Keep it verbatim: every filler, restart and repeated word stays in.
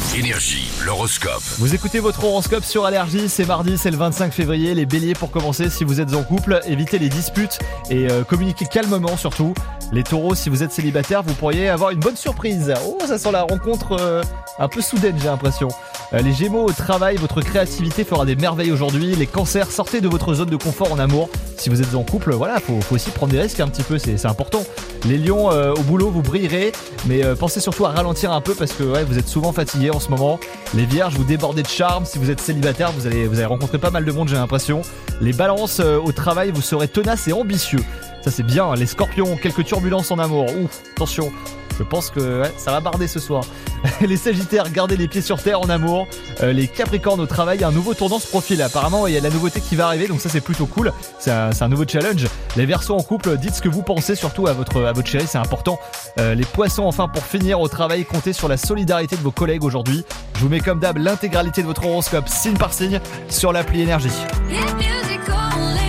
Énergie, l'horoscope. Vous écoutez votre horoscope sur Allergie, c'est mardi, c'est le vingt-cinq février. Les béliers, pour commencer, si vous êtes en couple, évitez les disputes et euh, communiquez calmement surtout. Les taureaux, si vous êtes célibataire, vous pourriez avoir une bonne surprise. Oh, ça sent la rencontre euh, un peu soudaine, j'ai l'impression. Euh, les gémeaux, au travail, votre créativité fera des merveilles aujourd'hui. Les cancers, sortez de votre zone de confort en amour. Si vous êtes en couple, voilà, faut, faut aussi prendre des risques un petit peu, c'est, c'est important. Les lions, euh, au boulot, vous brillerez, mais euh, pensez surtout à ralentir un peu parce que ouais, vous êtes souvent fatigués en ce moment. Les vierges, vous débordez de charme. Si vous êtes célibataire, vous allez, vous allez rencontrer pas mal de monde, j'ai l'impression. Les balances, euh, au travail, vous serez tenaces et ambitieux. Ça c'est bien. Les scorpions, quelques turbulences en amour. Ouf, attention. Je pense que ouais, ça va barder ce soir. Les sagittaires, gardez les pieds sur terre en amour. Euh, les capricornes, au travail, un nouveau tournant se profile. Apparemment, il y a de la nouveauté qui va arriver, donc ça c'est plutôt cool. C'est un, c'est un nouveau challenge. Les verseaux en couple, dites ce que vous pensez, surtout à votre, à votre chérie, c'est important. Euh, les poissons, enfin, pour finir, au travail, comptez sur la solidarité de vos collègues aujourd'hui. Je vous mets comme d'hab l'intégralité de votre horoscope, signe par signe, sur l'appli Énergie. Get music on.